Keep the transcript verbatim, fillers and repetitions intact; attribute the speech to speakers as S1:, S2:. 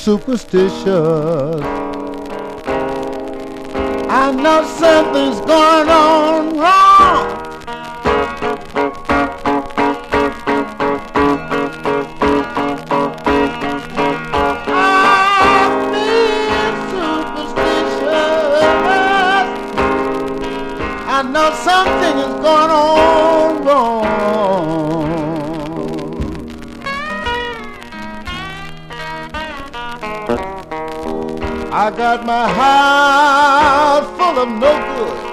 S1: superstitious. I know something's going on wrong. I'm being superstitious. I know something is going on wrong. I got my house full of no good.